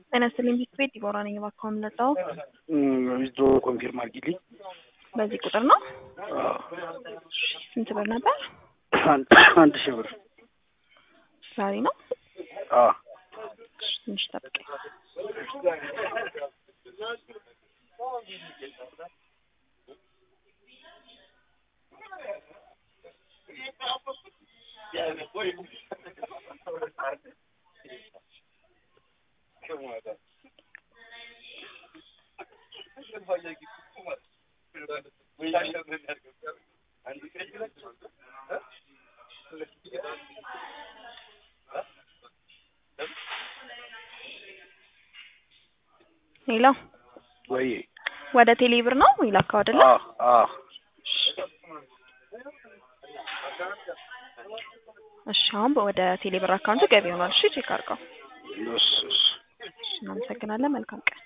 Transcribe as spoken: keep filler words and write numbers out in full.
أنا سلمت بيتي بوراني باكم لطاو. ቪዲዮ ኮንፊርም አድርጊልኝ በዚህ ቁጥር ነው? ስንት ብር ነበር? አንድ ሺህ ብር ዛሬ ነው? አዎ ትንሽ ጠብቀኝ። ሄሎ ወይ ወደ ቴሌብር ነው ይላካው አይደለ? አዎ አዎ እሺ አሁን ወደ ቴሌብር አካውንት ገቢ ሆኗል። እሺ ቼክ አድርገው። እሺ እሺ እናመሰግናለን። መልካም ቀን